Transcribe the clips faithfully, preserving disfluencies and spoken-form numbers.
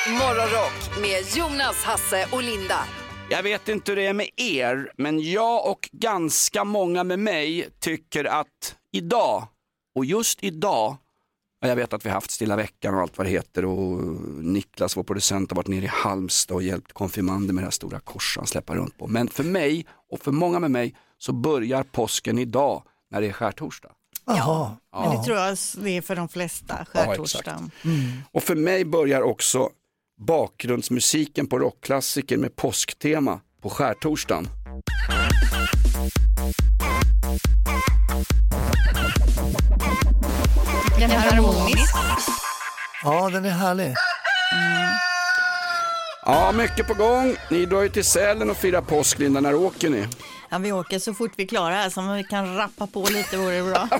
Morgonrock med Jonas, Hasse och Linda. Jag vet inte hur det är med er, men jag och ganska många med mig tycker att idag, och just idag, jag vet att vi har haft stilla veckan och allt vad det heter, och Niklas, vår producent, har varit nere i Halmstad och hjälpt konfirmander med det här stora korset han släpper runt på. Men för mig och för många med mig så börjar påsken idag när det är skärtorsdag. Ja, men det tror jag det är för de flesta, skärtorsdagen. Ja, mm. Och för mig börjar också bakgrundsmusiken på rockklassiker med påsktema på skärtorsdagen. Den är harmonisk. Ja, den är härlig. Mm. Ja, mycket på gång. Ni drar ju till Sälen och firar påsk, Linda. När åker ni? Ja, vi åker så fort vi klarar här, så om vi kan rappa på lite vore det bra.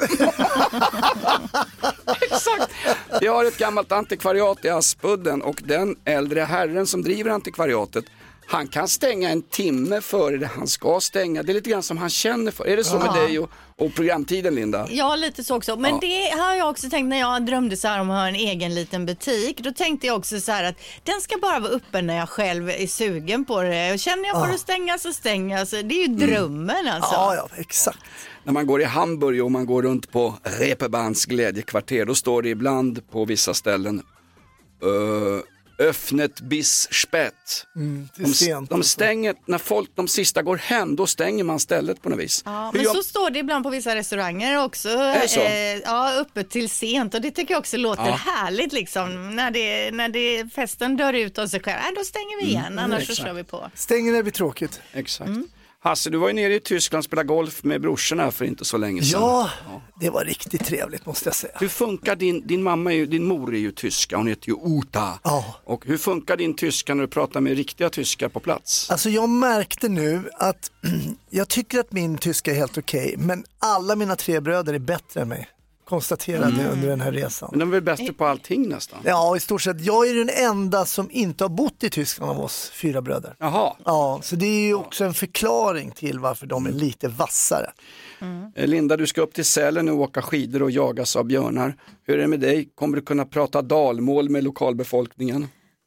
Exakt. Vi har ett gammalt antikvariat i Aspudden, och den äldre herren som driver antikvariatet, han kan stänga en timme före det han ska stänga. Det är lite grann som han känner för. Är det så med ja. dig och, och programtiden, Linda? Ja, lite så också. Men ja. Det har jag också tänkt när jag drömde så här om att ha en egen liten butik. Då tänkte jag också så här att den ska bara vara uppe när jag själv är sugen på det. Och känner jag för ja. att stänga så stänga. Alltså, det är ju drömmen mm. alltså. Ja, ja, exakt. När man går i Hamburg och man går runt på Reeperbahns glädjekvarter, då står det ibland på vissa ställen uh, öffnet bis spät. Mm, de, de stänger, när folk de sista går hem, då stänger man stället på något vis. Ja, men jag... så står det ibland på vissa restauranger också. Är det så? Eh, ja, öppet till sent, och det tycker jag också låter ja. härligt liksom. När, det, när det, festen dör ut av sig själv, äh, då stänger vi igen, mm, annars så kör vi på. Stänger när det blir tråkigt. Exakt. Mm. Hasse, du var ju nere i Tyskland och spelade golf med brorsorna för inte så länge sedan. Ja, ja, det var riktigt trevligt måste jag säga. Hur funkar din, din mamma, är ju, din mor är ju tyska, hon heter ju Uta. Ja. Och hur funkar din tyska när du pratar med riktiga tyskar på plats? Alltså jag märkte nu att jag tycker att min tyska är helt okej, men alla mina tre bröder är bättre än mig. Konstaterade mm. under den här resan. Men de är väl bättre på allting nästan? Ja, i stort sett. Jag är den enda som inte har bott i Tyskland av oss fyra bröder. Jaha. Ja, så det är ju också en förklaring till varför de är lite vassare. Mm. Linda, du ska upp till Sälen och åka skidor och jagas av björnar. Hur är det med dig? Kommer du kunna prata dalmål med lokalbefolkningen?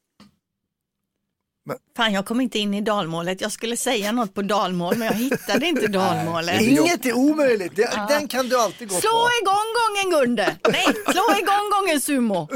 Fan, jag kom inte in i dalmålet. Jag skulle säga något på dalmål, men jag hittade inte dalmålet. Inget är omöjligt. Det, ja. Den kan du alltid gå slå på. Slå igång gången, Gunde. Nej, slå igång gången, Sumo.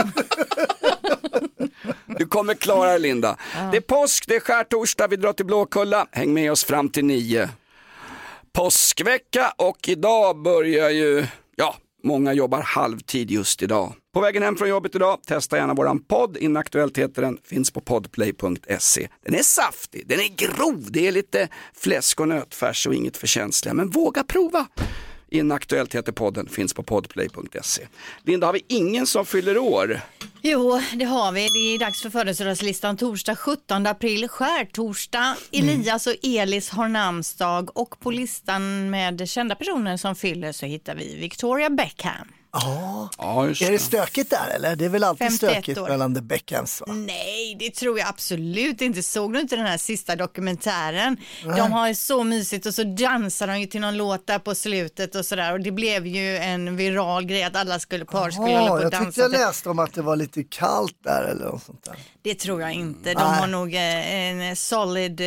Du kommer klara det, Linda. Ja. Det är påsk, det är skärtorsdag, vi drar till Blåkulla. Häng med oss fram till nio. Påskvecka, och idag börjar ju... Ja, många jobbar halvtid just idag. På vägen hem från jobbet idag, testa gärna våran podd. Inaktuellt heter den, finns på podplay punkt se. Den är saftig, den är grov, det är lite fläsk och nötfärs och inget för känsliga. Men våga prova. Inaktuellt heter podden, finns på podplay punkt se. Linda, har vi ingen som fyller år? Jo, det har vi. Det är dags för födelsedagslistan torsdag sjuttonde april, skärtorsdag. Elias och Elis har namnsdag, och på listan med kända personer som fyller så hittar vi Victoria Beckham. Ja, ja är det stökigt där eller? Det är väl alltid stökigt år. mellan The Beckhams, va? Nej, det tror jag absolut inte. Såg du inte den här sista dokumentären? Nej. De har ju så mysigt, och så dansar de ju till någon låt där på slutet och sådär. Och det blev ju en viral grej att alla skulle, par skulle Aha, hålla på och jag dansa. tyckte jag läste om att det var lite kallt där eller något sånt där. Det tror jag inte. De Nej. har nog en solid,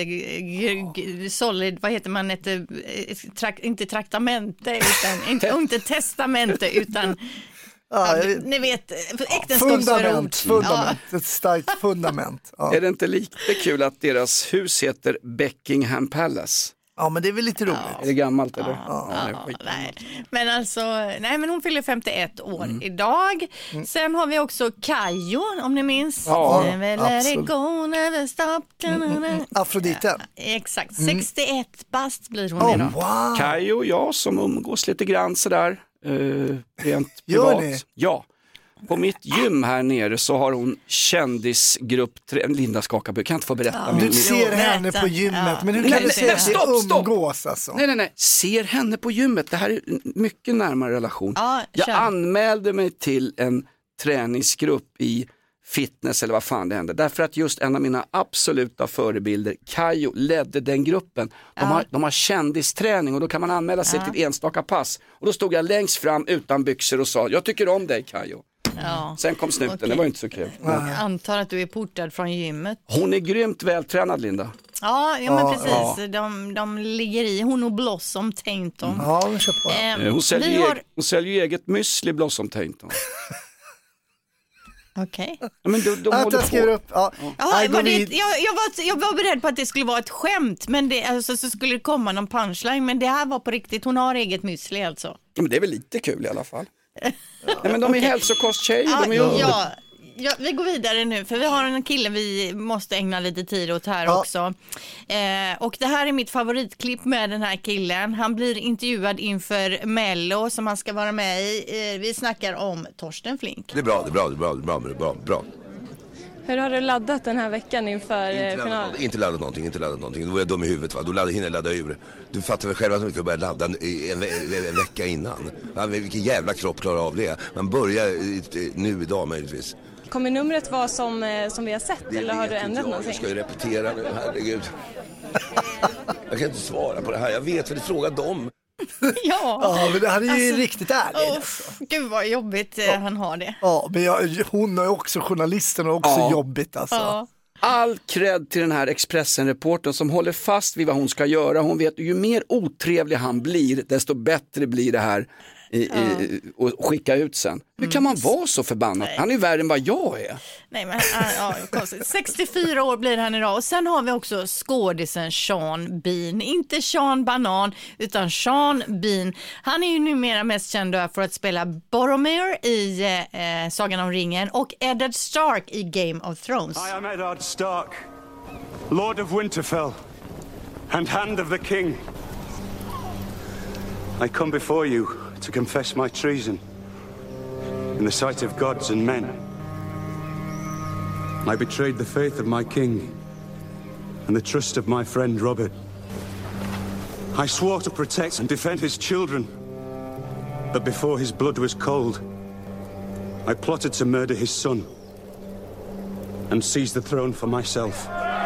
solid, vad heter man, ett, ett, inte traktamente, utan, inte, inte testamente, utan ja, ja, ni vet, äktenskapsförord. Fundament, fundament ja. Ett starkt fundament. Ja. Är det inte lite kul att deras hus heter Buckingham Palace? Ja, men det är väl lite roligt. Ja. Är det gammalt eller? Ja, ja, ja, nej. Men alltså, nej, men hon fyller femtioett år mm. idag. Mm. Sen har vi också Kajo, om ni minns. Ja, absolut. Go, never stop. Mm, mm, mm. Afrodite. Ja, exakt, mm. sextioett bast blir hon oh, idag. Wow. Kajo och jag som umgås lite grann sådär. Uh, rent Gör privat. ni? Ja. På mitt gym här nere så har hon kändisgrupp tre... Linda Skakaby, kan jag inte få berätta? Ja, min... Du ser jo, henne berätta. på gymmet, Ja. men hur kan nej, du säga att stopp, stopp. umgås alltså? Nej, nej, nej. Ser henne på gymmet. Det här är mycket närmare relation. Ja, jag kör. anmälde mig till en träningsgrupp i fitness eller vad fan det hände. Därför att just en av mina absoluta förebilder, Kajo, ledde den gruppen. De, ja. har, de har kändisträning och då kan man anmäla sig ja. till enstaka pass. Och då stod jag längst fram utan byxor och sa, jag tycker om dig, Kajo. Ja. Sen kom snuten, Okej. det var ju inte så kul. Jag antar att du är portad från gymmet. Hon är grymt vältränad, Linda. Ja, ja men Ja, precis. ja. De, de ligger i. Hon och Blossom Tainton. Ja, vi kör på. Eh, Eh, Hon säljer, vi ju har... eg- hon säljer ju eget müsli, Blossom Tainton. Okej. Ja, men de, de Att håller jag skriver på. upp. Ja. Jaha, Nej, var går det, vid- jag, jag, var, jag var beredd på att det skulle vara ett skämt, men det, alltså, så skulle det komma någon punchline, men det här var på riktigt. Hon har eget müsli alltså. Ja, men det är väl lite kul i alla fall. Nej, men de är hälsokosttjejer, Ja, de är under. ja, ja, vi går vidare nu, för vi har en kille vi måste ägna lite tid åt här Ja. också. Eh, och det här är mitt favoritklipp med den här killen. Han blir intervjuad inför Mello som han ska vara med i. Eh, vi snackar om Torsten Flink. Det är bra, det är bra, det är bra, det är bra, det är bra, bra. Hur har du laddat den här veckan inför eh, Inte laddat, finalen? någonting, inte laddat någonting, inte laddat någonting. Då är jag dum i huvudet, va? Då laddar, hinner jag ladda ur. Du fattar väl själv att man ska börja ladda en, en, en, en vecka innan. Va? Vilken jävla kropp klarar av det? Man börjar eh, nu idag möjligtvis. Kommer numret vara som, eh, som vi har sett Det eller har vet du inte ändrat jag. någonting? Jag ska ju repetera nu, herregud. Jag kan inte svara på det här, jag vet väl, fråga dem. Ja, Ja, men han är ju Alltså, riktigt ärlig. oh, gud vad jobbigt eh, han har det. Ja, men jag, hon är också journalisten och också Ja. jobbigt alltså. Ja. All cred till den här Expressen-reportern som håller fast vid vad hon ska göra. Hon vet ju mer otrevlig han blir, desto bättre blir det här i, i, och skicka ut sen. Hur kan man vara så förbannad? Han är ju värre än vad jag är. Nej, men, ja, ja, konstigt. sextiofyra år blir han idag och sen har vi också skådisen Sean Bean. Inte Sean Banan utan Sean Bean. Han är ju numera mest känd för att spela Boromir i eh, Sagan om ringen och Eddard Stark i Game of Thrones. I am Eddard Stark, Lord of Winterfell, and Hand of the King. I come before you to confess my treason in the sight of gods and men. I betrayed the faith of my king and the trust of my friend Robert. I swore to protect and defend his children, but before his blood was cold, I plotted to murder his son and seize the throne for myself.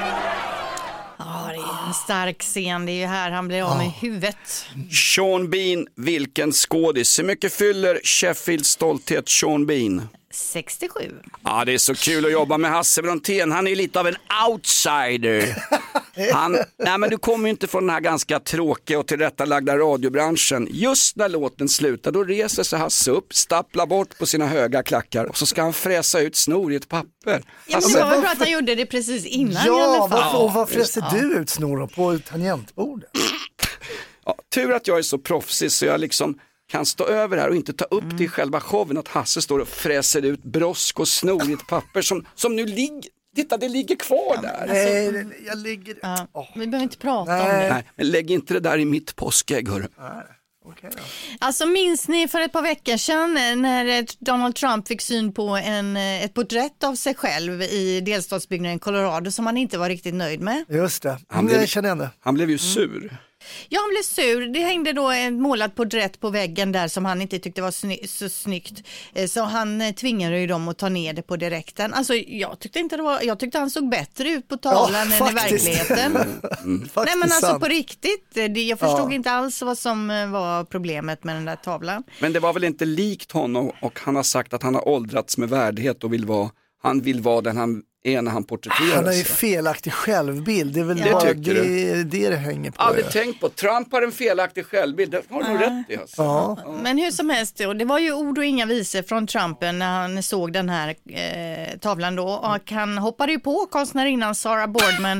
Ja, det är en stark scen. Det är ju här han blir av med huvudet. Sean Bean, vilken skådis. Hur mycket fyller Sheffields stolthet Sean Bean? sextiosju. Ja, det är så kul att jobba med Hasse Brontén. Han är lite av en outsider. Han, nej, men du kommer ju inte från den här ganska tråkiga och tillrättalagda radiobranschen. Just när låten slutar, då reser sig Hasse upp, stapplar bort på sina höga klackar och så ska han fräsa ut snor i ett papper. Ja, men Hasse, det var väl bra att han gjorde det precis innan i Ja, alla fall. varför, och varför ser du ut snor på tangentbordet? ja, tur att jag är så proffsig så jag liksom kan stå över här och inte ta upp det i själva showen att Hasse står och fräser ut brosk och snor i ett papper som, som nu ligger, titta det ligger kvar där. Nej, det- jag ligger... Ja, Åh, vi behöver inte prata om Nej. det. Nej, men lägg inte det där i mitt påskägg, hörru. okej då. Alltså minns ni för ett par veckor sedan när Donald Trump fick syn på en, ett porträtt av sig själv i delstatsbyggnaden Colorado som han inte var riktigt nöjd med? Just det, Han blev- jag känner igen det. Han blev ju sur. Ja, han blev sur. Det hängde då ett målat porträtt på väggen där som han inte tyckte var sny- så snyggt. Eh, Så han eh, tvingade ju dem att ta ner det på direkten. Alltså jag tyckte inte det var, jag tyckte han såg bättre ut på tavlan Ja, än i faktiskt. verkligheten. Faktiskt Nej men alltså sant. på riktigt, det, jag förstod Ja. inte alls vad som eh, var problemet med den där tavlan. Men det var väl inte likt honom och han har sagt att han har åldrats med värdighet och vill vara, han vill vara den han är när han porträtteras. Han har ju felaktig självbild, det är väl Det bara tycker det, det det hänger på. Aldrig ja. tänkt på, Trump har en felaktig självbild, det har du rätt i alltså. Ja. Men hur som helst, då, det var ju ord och inga visor från Trump när han såg den här eh, tavlan då. Och han hoppade ju på konstnärinnan Sarah Boardman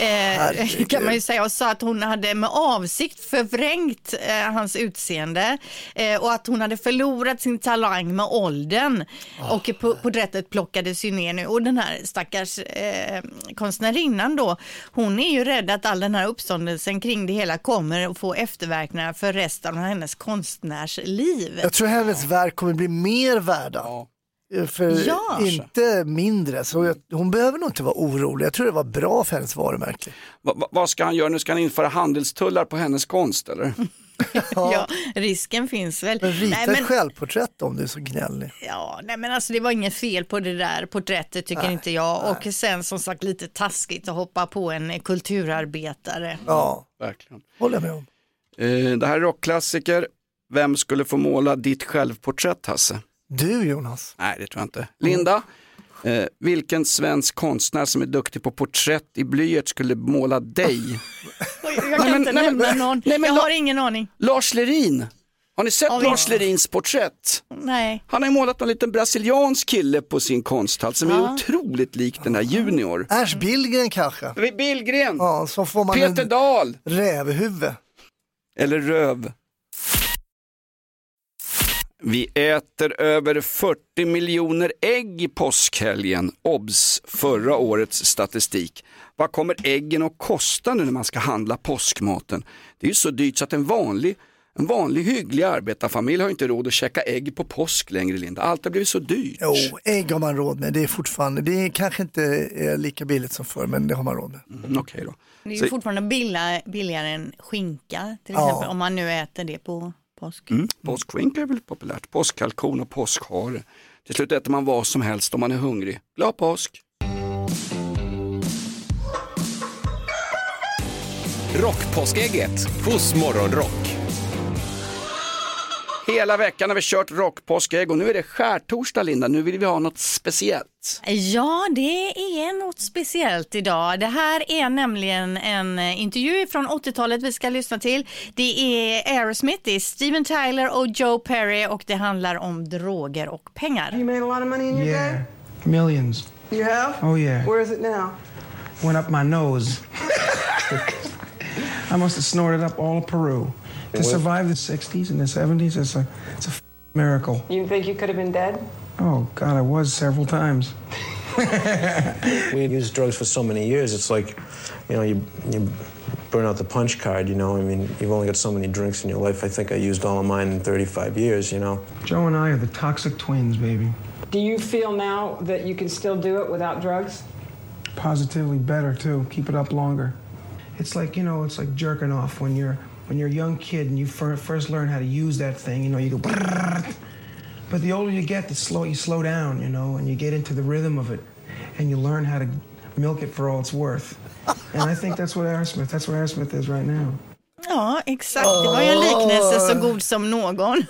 eh, kan man ju säga och sa att hon hade med avsikt förvrängt eh, hans utseende eh, och att hon hade förlorat sin talang med åldern. Oh. Och på, porträttet plockades ju ner nu och den här stackars eh, konstnärinnan då, hon är ju rädd att all den här uppståndelsen kring det hela kommer att få efterverkningar för resten av hennes konstnärsliv. Jag tror hennes verk kommer bli mer värda. För Ja. inte mindre. Så jag, hon behöver nog inte vara orolig. Jag tror det var bra för hennes varumärke. Va, va, vad ska han göra nu? Ska han införa handelstullar på hennes konst eller? Ja, risken finns väl. Men rita Nej, ett men, självporträtt om du är så gnällig. ja, nej, men alltså det var inget fel på det där porträttet tycker Nej, inte jag. Och sen som sagt lite taskigt att hoppa på en kulturarbetare. Ja, Verkligen. håller jag med om. Eh, det här är rockklassiker. Vem skulle få måla ditt självporträtt, Hasse? Du Jonas. Nej, det tror jag inte. Linda, eh, vilken svensk konstnär som är duktig på porträtt i blyert skulle måla dig? Jag kan nej, inte men, nämna nej, någon. Nej, jag har La- ingen aning. Lars Lerin. Har ni sett Lars Lerins porträtt? Nej. Han har ju målat en liten brasiliansk kille på sin konsthall som ja. är otroligt lik den här Junior. Ernst Billgren kanske? Billgren. Ja, så får man Peter Dahl. Rävhuvud. Eller röv. Vi äter över fyrtio miljoner ägg i påskhelgen. Obs, förra årets statistik. Vad kommer äggen att kosta nu när man ska handla påskmaten? Det är ju så dyrt så att en vanlig, en vanlig hygglig arbetarfamilj har inte råd att käka ägg på påsk längre, Linda. Allt har blivit så dyrt. Jo, ägg har man råd med. Det är fortfarande, det är kanske inte är lika billigt som förr, men det har man råd med. Mm, Okej då. Det är ju så... fortfarande billigare, billigare än skinka till exempel, ja. om man nu äter det på påsk. Mm, påskskinka är väl populärt. Påskkalkon och påskhare. Till slut äter man vad som helst om man är hungrig. Glad påsk! Rockpåskägget hos Morgonrock. Hela veckan har vi kört rockpåskägg och nu är det skärtorsdag, Linda. Nu vill vi ha något speciellt. Ja, det är något speciellt idag. Det här är nämligen en intervju från åttiotalet vi ska lyssna till. Det är Aerosmith, det är Steven Tyler och Joe Perry och det handlar om droger och pengar. You made a lot of money in your yeah. day? Millions. You have? Oh yeah. Where is it now? Went up my nose. I must have snorted up all of Peru. To survive the sixties and the seventies, it's a, it's a f- miracle. You think you could have been dead? Oh, God, I was several times. We used drugs for so many years, it's like, you know, you, you burn out the punch card, you know? I mean, you've only got so many drinks in your life. I think I used all of mine in thirty-five years, you know? Joe and I are the toxic twins, baby. Do you feel now that you can still do it without drugs? Positively better, too. Keep it up longer. It's like, you know, it's like jerking off when you're... When you're a young kid and you first learn how to use that thing, you know, you go, but the older you get, the slow you slow down, you know, and you get into the rhythm of it, and you learn how to milk it for all it's worth. And I think that's what Aerosmith, that's what Aerosmith is right now. Ja, exakt. Det var ju en liknelse så god som någon.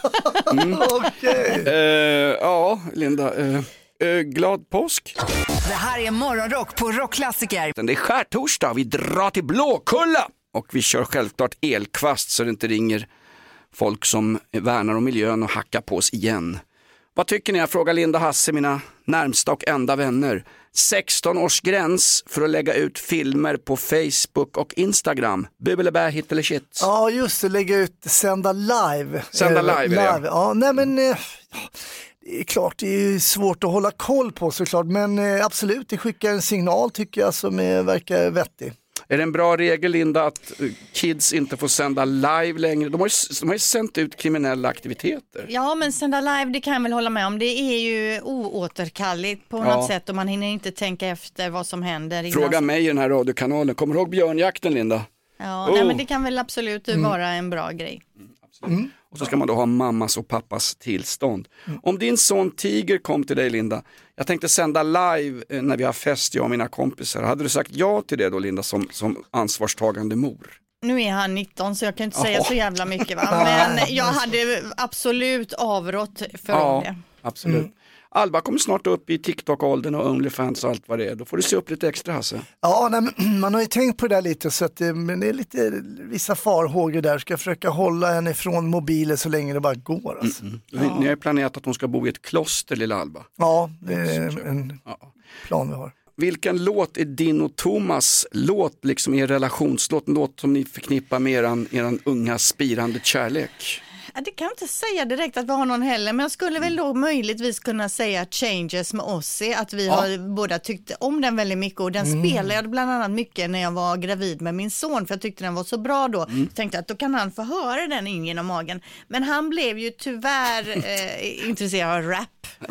mm. Okej. Okay. Uh, ja, Linda. Uh, uh, glad påsk. Det här är Morgonrock på Rockklassiker. Det är skärtorsdag. Vi drar till Blåkulla. Och vi kör självklart elkvast så det inte ringer folk som värnar om miljön och hackar på oss igen. Vad tycker ni? Jag frågar Linda Hasse, mina närmsta och enda vänner. sexton års gräns för att lägga ut filmer på Facebook och Instagram. Bu eller bä, hit eller shit? Ja, just det. Lägga ut, sända live. Sända live, live. Ja. ja. Nej, men... Eh, det är klart, det är svårt att hålla koll på såklart. Men eh, absolut, det skickar en signal tycker jag som är, verkar vettig. Är det en bra regel, Linda, att kids inte får sända live längre? De har ju, de har ju sänt ut kriminella aktiviteter. Ja, men sända live, det kan jag väl hålla med om. Det är ju oåterkalligt på ja. något sätt och man hinner inte tänka efter vad som händer. Fråga innan... mig i den här radiokanalen. Kommer du ihåg björnjakten, Linda? Ja, oh. nej, men det kan väl absolut mm. vara en bra grej. Mm, absolut. Mm. Och så ska man då ha mammas och pappas tillstånd. Mm. Om din son Tiger kom till dig, Linda, jag tänkte sända live när vi har fest, jag och mina kompisar. Hade du sagt ja till det då, Linda, som, som ansvarstagande mor? Nu är han nitton så jag kan inte Aha. säga så jävla mycket, va? Men jag hade absolut avrått för ja, det. Absolut. Mm. Alba kommer snart upp i TikTok-åldern och Onlyfans och allt vad det är. Då får du se upp lite extra, Hasse. Ja, nej, man har ju tänkt på det där lite så att det, men det är lite vissa farhågor där. Ska jag försöka hålla henne ifrån mobilen så länge det bara går. Alltså. Mm, mm. Ja. Ni har ju planerat att hon ska bo i ett kloster, lilla Alba. Ja, det är en ja. plan vi har. Vilken låt är din och Thomas låt, liksom er relationslåt, en låt som ni förknippar med eran, eran unga spirande kärlek? Det kan jag inte säga direkt att vi har någon heller, men jag skulle väl då möjligtvis kunna säga Changes med Ozzy, att vi ja. har båda tyckt om den väldigt mycket och den mm. spelade jag bland annat mycket när jag var gravid med min son för jag tyckte den var så bra då. Mm. Jag tänkte att då kan han få höra den in genom magen, men han blev ju tyvärr eh, intresserad av rap.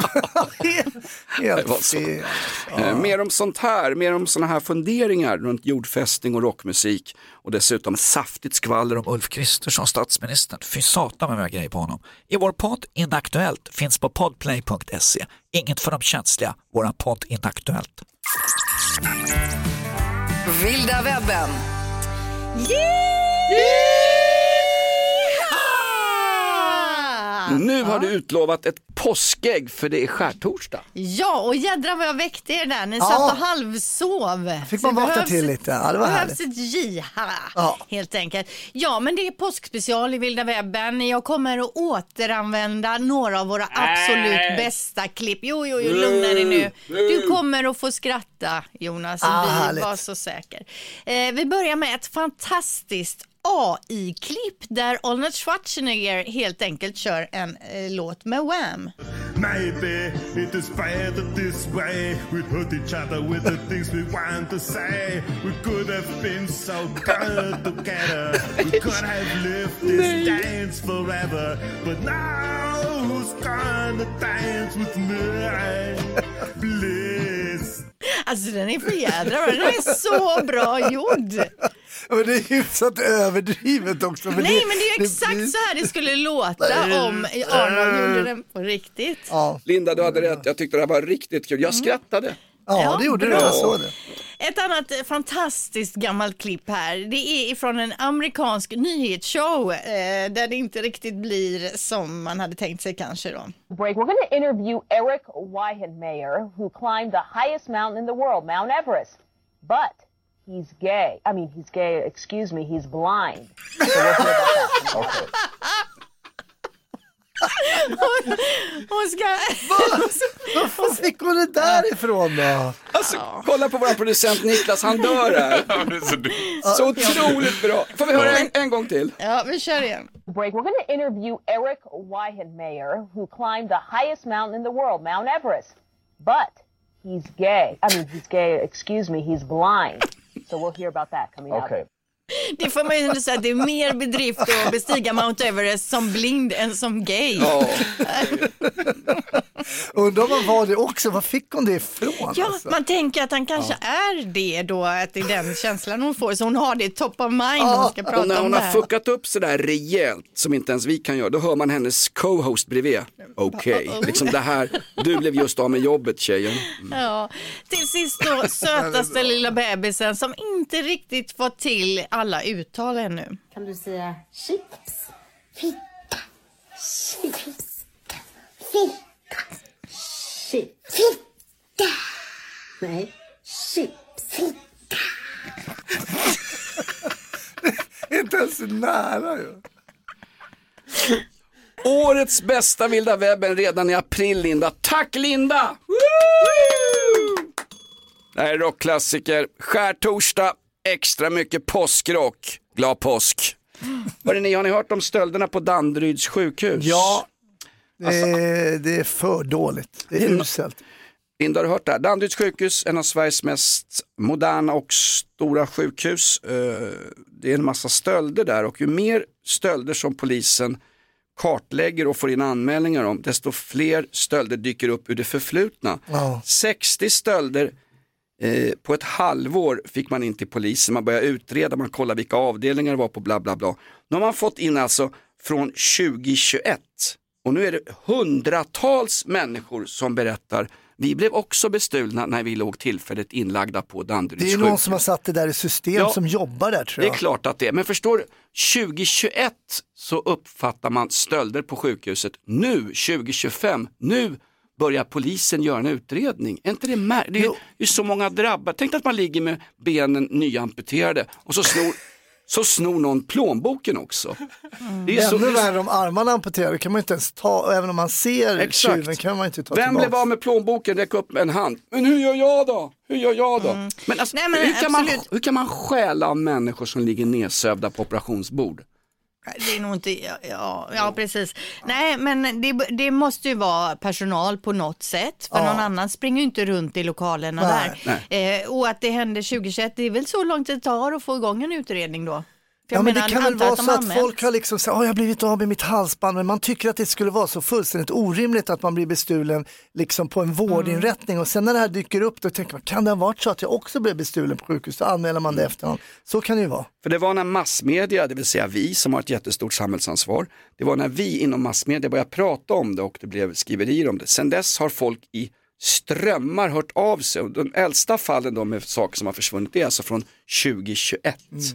Helt fel. Ja. Eh, mer om sånt här, mer om såna här funderingar runt jordfästning och rockmusik och dessutom saftigt skvaller om Ulf Kristersson, statsministern. Fy satan med grejer på honom. I vår podd Inaktuellt finns på podplay punkt se. Inget för de känsliga, våran podd Inaktuellt. Vilda webben. Yeah! Nu har du utlovat ett påskägg för det är skärtorsdag. Ja, och jädra vad jag väckte er där. Ni Ja. satt och halvsov. Fick man Så det vakna behövs till ett- lite. Ja, det var Det härligt. behövs ett jiha, Ja. helt enkelt. Ja, men det är påskspecial i Vilda webben. Jag kommer att återanvända några av våra absolut bästa klipp. Jo, jo, jo, lugna dig nu. Du kommer att få skratta, Jonas. Ah, vi härligt. var så säker. Eh, vi börjar med ett fantastiskt A I-klipp där Arnold Schwarzenegger helt enkelt kör en eh, låt med Wham. Maybe it is better this way. We hurt each other with the things we want to say. We could have been so good together. We could have lived this dance forever. But now who's gonna dance with me? Bliss. Alltså den är för jädra bra. Den är så bra gjord. Men det är hyfsat överdrivet också. Men Nej, det, men det är ju exakt så här det skulle låta om Arnold gjorde den på riktigt. Ja. Linda, du hade rätt. Jag tyckte det här var riktigt kul. Jag skrattade. Ja, Ja, det gjorde bra. du. Jag såg det. Ett annat eh, fantastiskt gammalt klipp här. Det är ifrån en amerikansk nyhetsshow eh, där det inte riktigt blir som man hade tänkt sig kanske då. Break. We're going to interview Eric Weihenmayer, who climbed the highest mountain in the world, Mount Everest. But he's gay. I mean, he's gay, excuse me, he's blind. So we'll hear about that. Okay. Hon, hon ska... Var fick hon det där ifrån då? Alltså, kolla på vår producent Niklas, han dör här. Så otroligt bra. Får vi höra en, en gång till? Ja, vi kör igen. Break. We're going to interview Eric Weihenmayer, who climbed the highest mountain in the world, Mount Everest. But he's gay. I mean, he's gay, excuse me, he's blind. So we'll hear about that coming up. Okay. Det får man ju ändå säga att det är mer bedrift att bestiga Mount Everest som blind än som gay. Ja. Undrar vad var det också? Var fick hon det ifrån? Ja, alltså? man tänker att han kanske är det då, att det är den känslan hon får. Så hon har det top of mind när hon ska prata Och när om hon det har här. fuckat upp sådär rejält som inte ens vi kan göra, då hör man hennes co-host bredvid. Okej, okay. Liksom det här, du blev just av med jobbet, tjejen. Mm. Ja. Till sist då, sötaste lilla bebisen som inte riktigt fått till alla uttal ännu. Kan du säga chips? Fitta. Chips. Fitta. Chips. Fitta. Nej, chips. Fitta. Inte ens nära ju. Årets bästa vilda webben redan i april, Linda. Tack, Linda! Woo! Det här är rockklassiker. Skärtorsdag, extra mycket påskrock. Glad påsk. Hörrni, ni, har ni hört om stölderna på Danderyds sjukhus? Ja, det är, det är för dåligt. Det är uselt. Linda, har du hört det här? Danderyds sjukhus, en av Sveriges mest moderna och stora sjukhus. Det är en massa stölder där, och ju mer stölder som polisen kartlägger och får in anmälningar om, desto fler stölder dyker upp ur det förflutna. Ja. sextio stölder eh, på ett halvår fick man in till polisen. Man börjar utreda, man kollar vilka avdelningar det var på, bla bla bla. Nu har man fått in alltså från tjugohundratjugoett, och nu är det hundratals människor som berättar: vi blev också bestulna när vi låg tillfälligt inlagda på Danderyds Det är sjukhus. någon som har satt det där i system, Ja, som jobbar där, tror Det jag. är klart att det är, men förstår du, tjugohundratjugoett så uppfattar man stölder på sjukhuset. Nu, tjugohundratjugofem, nu börjar polisen göra en utredning. Är inte det mär- det är ju så många drabbade. Tänk att man ligger med benen nyamputerade och så snor, så snor någon plånboken också. Mm. Det är så, Ännu värre om armarna amputerade kan man inte ens ta, och även om man ser Exakt. tjuven kan man inte ta Vem tillbaka. blev av med plånboken? Räck upp en hand. Men hur gör jag då? Hur gör jag då? Mm. Men, alltså, Nej, men hur, kan man, absolut. hur kan man stjäla av människor som ligger nedsövda på operationsbord? Det är nog inte, ja, ja, ja precis. Nej, men det, det måste ju vara personal på något sätt. För Ja. någon annan springer ju inte runt i lokalerna Nej, där. Eh, och att det hände tjugohundratjugoett, det är väl så långt det tar att få igång en utredning då. För Ja, jag men menar, det kan väl antar vara de så att anmält. folk har liksom sagt, åh, jag har blivit av med mitt halsband, men man tycker att det skulle vara så fullständigt orimligt att man blir bestulen liksom på en vårdinrättning, Mm. och sen när det här dyker upp då tänker man, kan det ha varit så att jag också blev bestulen på sjukhus? Då anmäler man det efterhand. Så kan det ju vara. För det var när massmedia, det vill säga vi som har ett jättestort samhällsansvar, det var när vi inom massmedia började prata om det och det blev skriverier om det. Sen dess har folk i strömmar hört av sig. De äldsta fallen då med saker som har försvunnit, det är alltså från tjugohundratjugoett. Mm.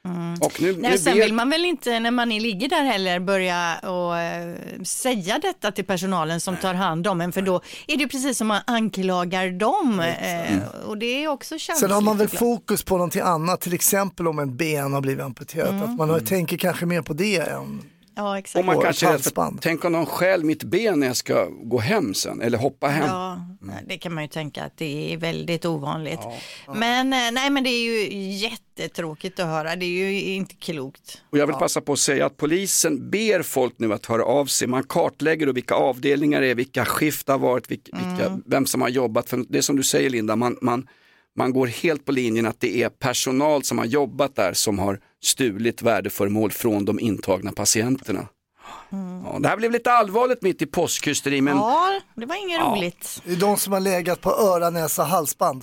Mm. Och nu, Nej, nu sen ber... vill man väl inte när man ligger där heller börja och äh, säga detta till personalen som tar hand om en, för då är det precis som man anklagar dem äh, och det är också känsligt. Sen har man väl fokus på någonting annat, till exempel om en ben har blivit amputerat, mm. att man har, tänker kanske mer på det än... Ja, exakt. Och man kanske är för, tänk om någon stjäl mitt ben när jag ska gå hem sen eller hoppa hem. Ja, mm. det kan man ju tänka att det är väldigt ovanligt. Ja. Ja. Men nej, men det är ju jättetråkigt att höra. Det är ju inte klokt. Och jag vill passa på att säga att polisen ber folk nu att höra av sig. Man kartlägger då vilka avdelningar det är, vilka skift har varit, vilka, mm. vilka, vem som har jobbat. För det är som du säger, Linda, man, man, man går helt på linjen att det är personal som har jobbat där som har stulit värdeföremål från de intagna patienterna. Mm. Ja, det här blev lite allvarligt mitt i påskhysteri, men... Ja, det var inget ja. roligt. Det är de som har legat på öra, näsa, halsband.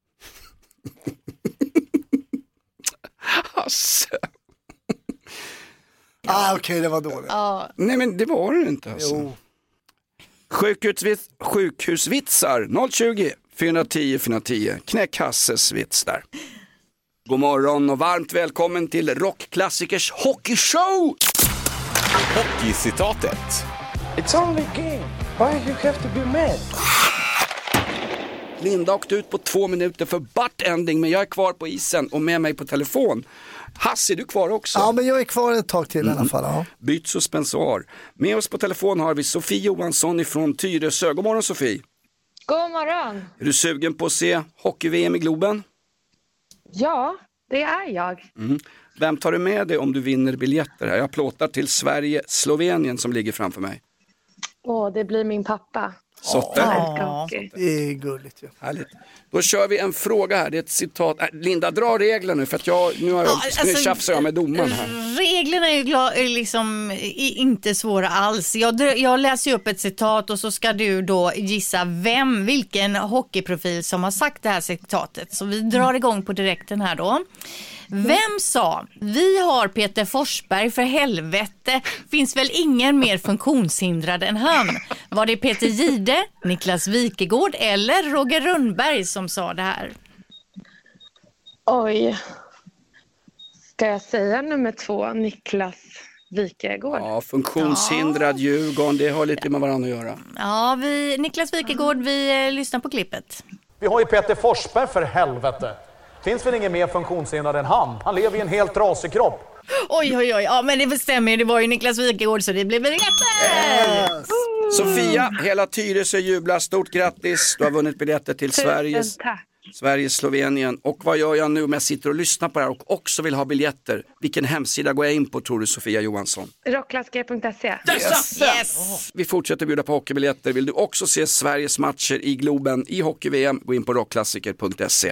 Alltså. Ah, okej, okay, det var dåligt. Ja. Nej, men det var det inte alltså. Jo. Sjukhusvits, sjukhusvitsar noll tjugo, fyra tio, fyra tio. Knäck Hasses vits där. God morgon och varmt välkommen till Rockklassikers hockeyshow! Hockeycitatet. It's only game. Why you have to be mad? Linda åkte ut på två minuter för butt-ending, men jag är kvar på isen och med mig på telefon. Hasse, är du kvar också? Ja, men jag är kvar ett tag till mm. i alla fall. Ja. Byt suspensor. Med oss på telefon har vi Sofie Johansson ifrån Tyresö. God morgon, Sofie. God morgon. Är du sugen på att se hockey-V M i Globen? Ja, det är jag. Mm. Vem tar du med dig om du vinner biljetter här? Jag plåtar till Sverige-Slovenien som ligger framför mig. Åh, det blir min pappa. Sotte. Ja, det är gulligt. Ja. Härligt. Då kör vi en fråga här. Det är ett citat. Äh, Linda, dra reglerna nu för att jag, nu har jag, ja, alltså, nu tjafsar jag med domaren här. Reglerna är ju gla- liksom inte svåra alls. Jag, jag läser upp ett citat och så ska du då gissa vem, vilken hockeyprofil som har sagt det här citatet. Så vi drar igång på direkten här då. Vem sa, vi har Peter Forsberg för helvete, finns väl ingen mer funktionshindrad än han? Var det Peter Gide, Niklas Wikegård eller Roger Rönnberg som sa det här? Oj, ska jag säga nummer två, Niklas Wikegård? Ja, funktionshindrad ja. Djurgården, det har lite med varandra att göra. Ja, vi, Niklas Wikegård, vi eh, lyssnar på klippet. Vi har ju Peter Forsberg för helvete. Finns väl ingen mer funktionshindrad än han? Han lever i en helt trasig kropp. Oj, oj, oj. Ja, men det bestämmer ju. Det var ju Niklas Wikegård så det blev väl rätt. Yes. Sofia, hela Tyresö jublar. Stort grattis. Du har vunnit biljetter till Sveriges, Sveriges Slovenien. Och vad gör jag nu om jag sitter och lyssnar på det här och också vill ha biljetter? Vilken hemsida går jag in på, tror du, Sofia Johansson? Rockklassiker punkt se. Yes. Yes. Vi fortsätter bjuda på hockeybiljetter. Vill du också se Sveriges matcher i Globen i hockey-V M? Gå in på rockklassiker punkt se.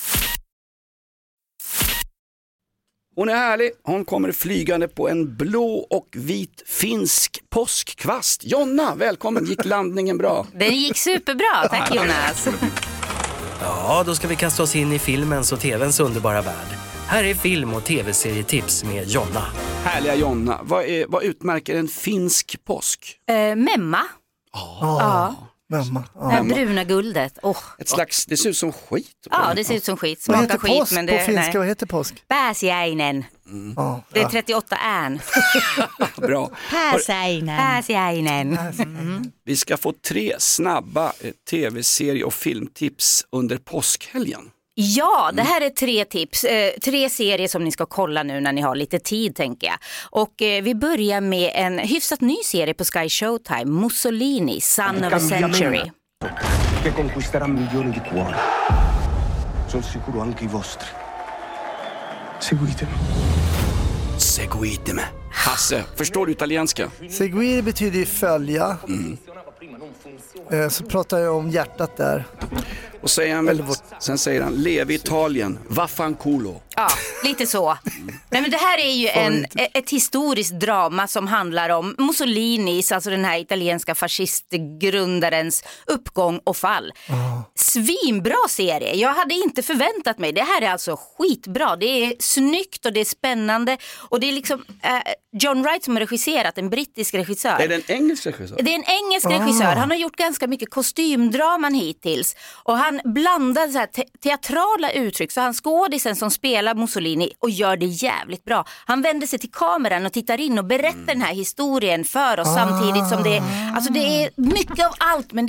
Hon är härlig, hon kommer flygande på en blå och vit finsk påskkvast. Jonna, välkommen, gick landningen bra? Den gick superbra, tack Jonas. Ja, då ska vi kasta oss in i filmens och tvns underbara värld. Här är film- och tv-serietips med Jonna. Härliga Jonna, vad, är, vad utmärker en finsk påsk? Uh, memma. Oh. Ja. Memma. Det här bruna guldet. Oh. Ett slags, det ser ut som skit. Ja, det ser ut som skit. Smakar vad heter skit, påsk men det, på finska? nej. Vad heter påsk? Pääsiäinen. Mm. Ja, det är ja. trettioåtta än. Bra. Pääsiäinen. Pääsiäinen. Mm. Vi ska få tre snabba eh, tv-serie- och filmtips under påskhelgen. Ja, det här är tre tips, eh, tre serier som ni ska kolla nu när ni har lite tid, tänker jag. Och eh, vi börjar med en hyfsat ny serie på Sky Showtime, Mussolini, Son of a Century. Che conquisterà milioni di cuori. Sono sicuro anche i vostri. Seguitemi. Seguitemi. Hasse, förstår du italienska? Seguire betyder ju följa. Mm. Eh, så pratar jag om hjärtat där. Och säger han väl, sen säger han, lev i Italien, vaffanculo. Ja, lite så. Nej, men det här är ju en, ett historiskt drama som handlar om Mussolinis, alltså den här italienska fascistgrundarens uppgång och fall. Oh. Svinbra serie. Jag hade inte förväntat mig. Det här är alltså skitbra. Det är snyggt och det är spännande. Och det är liksom eh, John Wright som har regisserat, en brittisk regissör. Är det en engelsk regissör? Det är en engelsk oh. regissör. Han har gjort ganska mycket kostymdraman hittills. Och han blandar så här te- teatrala uttryck. Så han skådisen som spelar Mussolini och gör det jävligt jävligt bra. Han vänder sig till kameran och tittar in och berättar mm. den här historien för oss ah. samtidigt som det, alltså det är mycket av allt, men det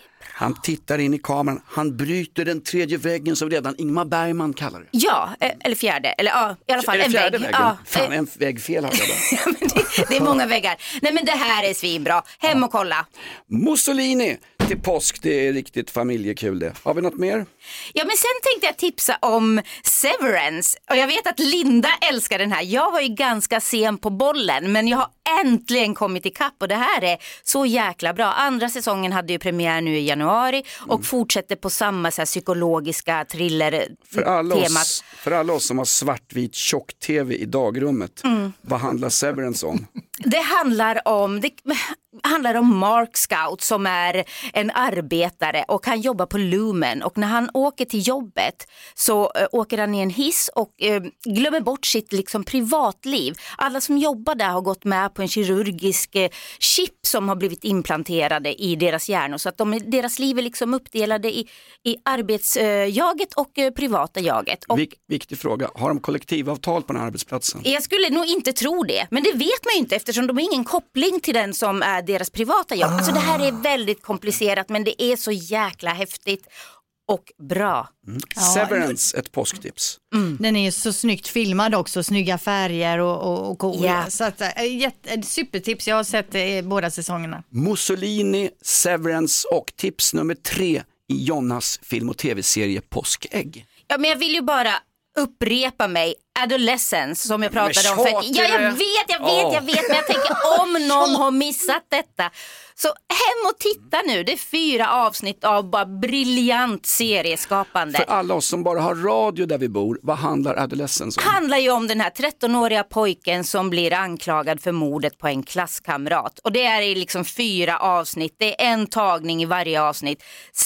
han tittar in i kameran, han bryter den tredje väggen som redan Ingmar Bergman kallar det. Ja, eller fjärde, eller ja, i alla fall eller en vägg. Väggen. Ja, Fan, eh. en vägg fel har jag ja, men det, det är många väggar. Nej, men det här är svinbra. Hem och kolla. Mussolini till påsk, det är riktigt familjekul det. Har vi något mer? Ja, men sen tänkte jag tipsa om Severance. Och jag vet att Linda älskar den här. Jag var ju ganska sen på bollen, men jag har äntligen kommit ikapp och det här är så jäkla bra. Andra säsongen hade ju premiär nu i januari och mm. fortsätter på samma så här, psykologiska thriller för alla temat. Oss, för alla oss som har svartvit tjock-tv i dagrummet, mm. vad handlar Severance om? Det handlar om det handlar om Mark Scout som är en arbetare och han jobbar på Lumen, och när han åker till jobbet så äh, åker han i en hiss och äh, glömmer bort sitt liksom privatliv. Alla som jobbar där har gått med på en kirurgisk äh, chip som har blivit implanterade i deras hjärnor, så att de, deras liv är liksom uppdelade i, i arbetsjaget äh, och äh, privata jaget. Och, Vik, viktig fråga, har de kollektivavtal på den här arbetsplatsen? Jag skulle nog inte tro det, men det vet man ju inte eftersom de har ingen koppling till den som är deras privata jobb. Ah. Alltså det här är väldigt komplicerat, men det är så jäkla häftigt och bra. Mm. Ja. Severance, ett påsktips. Mm. Den är ju så snyggt filmad också, snygga färger och, och, och cool. Yeah. Så att, ett supertips, jag har sett det båda säsongerna. Mussolini, Severance och tips nummer tre i Jonas film- och tv-serie Påskägg. Ja, men jag vill ju bara upprepa mig, Adolescence som jag pratade om. För, ja, jag vet, jag vet, oh. jag vet, men jag tänker om någon har missat detta. Så hem och titta nu, det är fyra avsnitt av bara briljant serieskapande. För alla oss som bara har radio där vi bor, vad handlar Adolescence om? Det handlar ju om den här trettonåriga pojken som blir anklagad för mordet på en klasskamrat. Och det är i liksom fyra avsnitt, det är en tagning i varje avsnitt.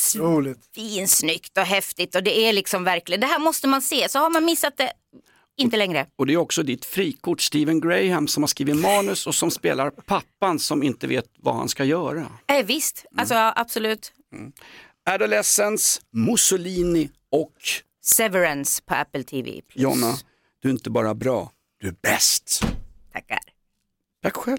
Finsnyggt och häftigt, och det är liksom verkligen, det här måste man se, så har man missat det, inte längre. Och det är också ditt frikort, Stephen Graham, som har skrivit manus och som spelar pappan som inte vet vad han ska göra. Eh, visst, alltså mm. absolut. Mm. Adolescence, Mussolini och Severance på Apple T V plus. Jonna, du är inte bara bra, du är bäst. Tackar. Tack själv.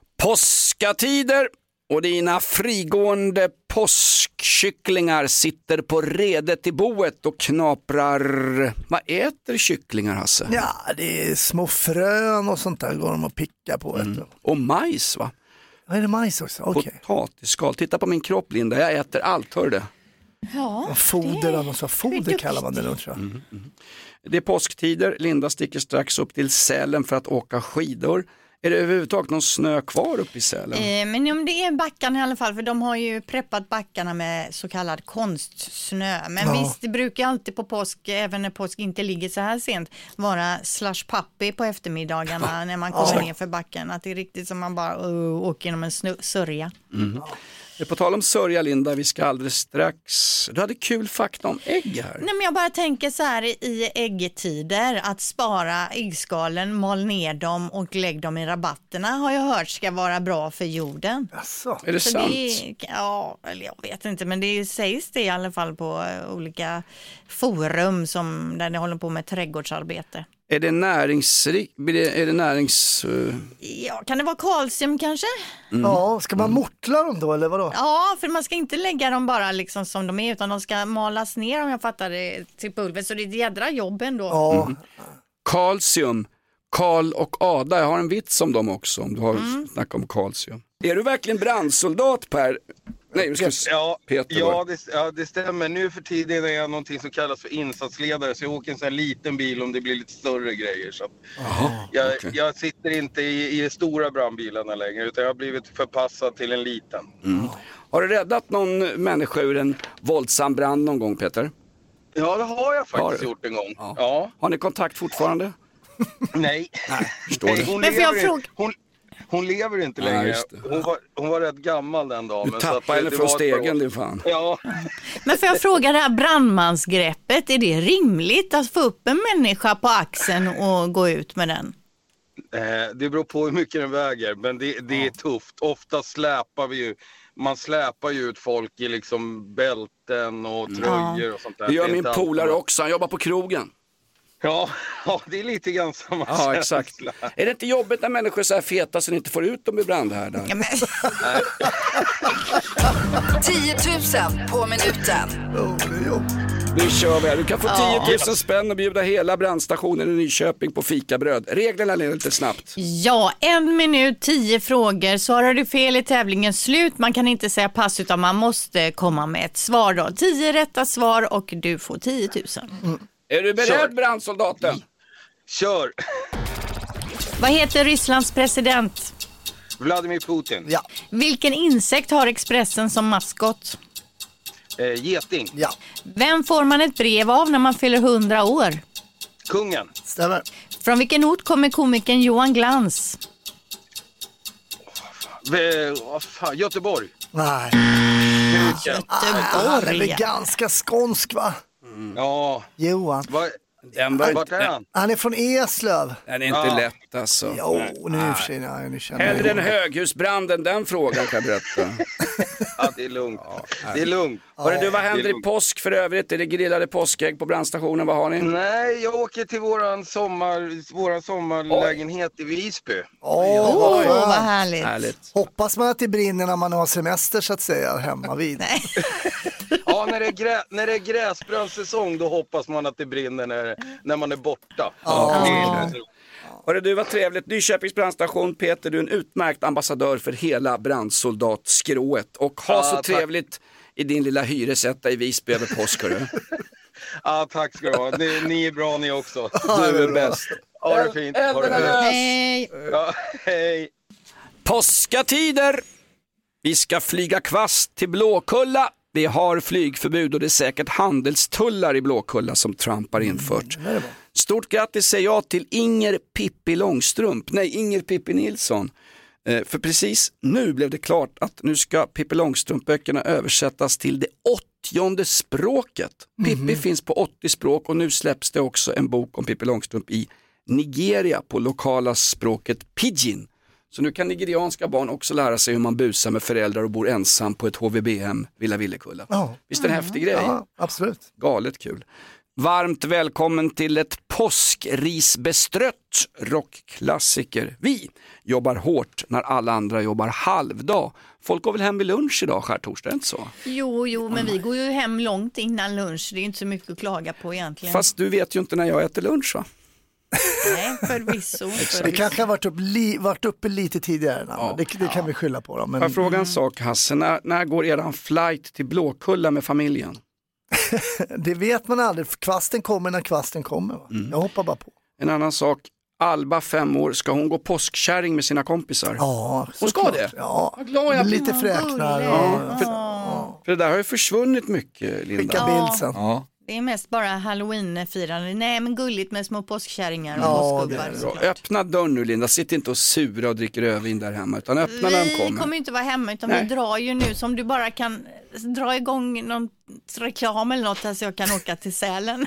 Påskatider och dina frigående påskkycklingar sitter på redet i boet och knaprar. Vad äter kycklingar, Hasse? Ja, det är små frön och sånt där går de att picka på. Mm. Och majs, va? Ja, är det majs också? Okay. Potatisskal. Titta på min kropp, Linda. Jag äter allt, hör du? Ja, foder, det... något foder kallar man det nog, tror jag. Mm, mm. Det är påsktider. Linda sticker strax upp till Sälen för att åka skidor. Är det överhuvudtaget någon snö kvar uppe i Sälen? Eh, men om det är backarna i alla fall, för de har ju preppat backarna med så kallad konstsnö. Men ja. visst, det brukar alltid på påsk, även när påsk inte ligger så här sent, vara slush puppy på eftermiddagarna när man kommer ja. ner för backen. Att det är riktigt som man bara uh, åker genom en snö- sörja. Mm. På tal om sörja, Linda, vi ska alldeles strax. Du hade kul fakta om ägg här. Nej, men jag bara tänker så här i äggtider, att spara äggskalen, mal ner dem och lägg dem i rabatterna har jag hört ska vara bra för jorden. Asså, är det så sant? Det, ja, eller jag vet inte, men det sägs det i alla fall på olika forum som, där de håller på med trädgårdsarbete. Är det näringsrik? Är det närings... Uh... Ja, kan det vara kalcium kanske? Mm. Ja, ska man mortla dem då eller vadå? Ja, för man ska inte lägga dem bara liksom som de är, utan de ska malas ner om jag fattar det till pulver. Så det är ett jädra jobb ändå. Ja. Mm. Kalcium. Karl och Ada, jag har en vits om dem också, om du har mm. snackat om kalcium. Är du verkligen brandsoldat, Per? Nej, ska... ja, Peter, ja, det, ja, det stämmer. Nu för tiden är jag någonting som kallas för insatsledare, så jag åker en sån här liten bil om det blir lite större grejer. Så Aha, jag, okay. jag sitter inte i, i de stora brandbilarna längre, utan jag har blivit förpassad till en liten. Mm. Har du räddat någon människa ur en våldsam brand någon gång, Peter? Ja, det har jag faktiskt gjort en gång. Ja. Ja. Har ni kontakt fortfarande? Nej. Nej, förstår Nej, du. hon Men får jag fråga... Hon... Hon lever inte Nej, längre. Hon var, hon var rätt gammal den dagen. Du tappade henne från stegen, du fan. Ja. Men får jag fråga, det här brandmansgreppet, är det rimligt att få upp en människa på axeln och gå ut med den? Eh, det beror på hur mycket den väger, men det, det är tufft. Ofta släpar vi ju, man släpar ju ut folk i liksom bälten och tröjor och sånt där. Det gör min polare också, han jobbar på krogen. Ja, ja, det är lite grann samma Ja, känsla. exakt. Är det inte jobbigt när människor är så här feta så ni inte får ut dem i brandhärdar? Ja, men... tio tusen på minuten. Nu kör vi här. Du kan få tio tusen spänn och bjuda hela brandstationen i Nyköping på fikabröd. Reglerna är lite snabbt. Ja, en minut, tio frågor. Svarar du fel i tävlingen slut. Man kan inte säga pass utan man måste komma med ett svar då. Tio rätta svar och du får tio tusen. Mm. Är du beredd, Kör. brandsoldaten? Kör! Vad heter Rysslands president? Vladimir Putin. Ja. Vilken insekt har Expressen som maskot? Eh, geting. Ja. Vem får man ett brev av när man fyller hundra år? Kungen. Stämmer. Från vilken ort kommer komikern Johan Glans? V- oh, fan, Göteborg. Nej. Göteborg. Han är väl ganska skånsk, va? Mm. Ja. Johan. Va- Den var, Vart är han? Han är från Eslöv. Den är inte Ja. lätt alltså. Jo, nu är för sig, ja, nu känner jag. Hellre en höghusbranden, den frågan kan jag berätta. Ja, det är lugnt. Det är lugnt. Hörru du, vad Det är händer i lugnt. påsk för övrigt? Är det grillade påskägg på brandstationen? Vad har ni? Nej, jag åker till våran, sommar, våran sommarlägenhet i Visby. Åh, Åh, vad skönt. vad härligt. Härligt. Hoppas man att det brinner när man har semester så att säga hemma vid. Nej. Ja, när det är, grä, när det är gräsbrandsäsong då hoppas man att det brinner när, när man är borta. Ja. Det är lite- Hörru du, vad trevligt. Nyköpings brandstation. Peter, du är en utmärkt ambassadör för hela brandsoldatskrået. Och ha Ja, så tack. trevligt i din lilla hyresetta i Visby över påsk, hörru. Ja, tack ska du ha. Ni, ni är bra ni också. Du är bäst. Ha det fint. Ha det fint. Hej. Ja, hej. Påskatider! Vi ska flyga kvast till Blåkulla. Vi har flygförbud och det är säkert handelstullar i Blåkulla som Trump har infört. Stort grattis säger jag till Inger Pippi Långstrump. Nej, Inger Pippi Nilsson. Eh, för precis nu blev det klart att nu ska Pippi Långstrump-böckerna översättas till det åttionde språket. Pippi finns på åttio språk och nu släpps det också en bok om Pippi Långstrump i Nigeria på lokala språket pidgin. Så nu kan nigerianska barn också lära sig hur man busar med föräldrar och bor ensam på ett H V B-hem, Villa Villekulla. Ja. Visst är det en häftig grej? Ja, absolut. Galet kul. Varmt välkommen till ett påskrisbestrött rockklassiker. Vi jobbar hårt när alla andra jobbar halvdag. Folk går väl hem vid lunch idag, skärtorsdag, inte så? Jo, jo, men vi går ju hem långt innan lunch. Det är inte så mycket att klaga på egentligen. Fast du vet ju inte när jag äter lunch, va? Nej, förvisso. Det kanske har varit, upp li, varit uppe lite tidigare. Ja. Det, det kan vi skylla på. Dem, men... Jag frågar en sak, Hasse. När, när går eran flight till Blåkulla med familjen? Det vet man aldrig. Kvasten kommer när kvasten kommer. Va? Mm. Jag hoppar bara på. En annan sak. Alba, fem år, ska hon gå påskkärring med sina kompisar? Ja, hon ska klart. det? Ja, vad glad jag lite fräknar. Ja, för, ja. för det där har ju försvunnit mycket, Linda. Skicka bild sen. Ja. Det är mest bara Halloween-firande. Nej, men gulligt med små påskkärringar och ja, påskgubbar. Öppna dörren nu, Linda. Sitt inte och sura och dricker rödvin där hemma. Utan öppna vi när de kommer. Vi kommer inte vara hemma utan Nej. vi drar ju nu som du bara kan dra igång någon reklam eller något så jag kan åka till Sälen.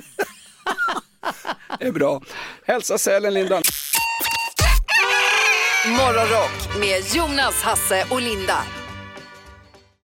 Det är bra. Hälsa Sälen, Linda. Morgonrock med Jonas, Hasse och Linda.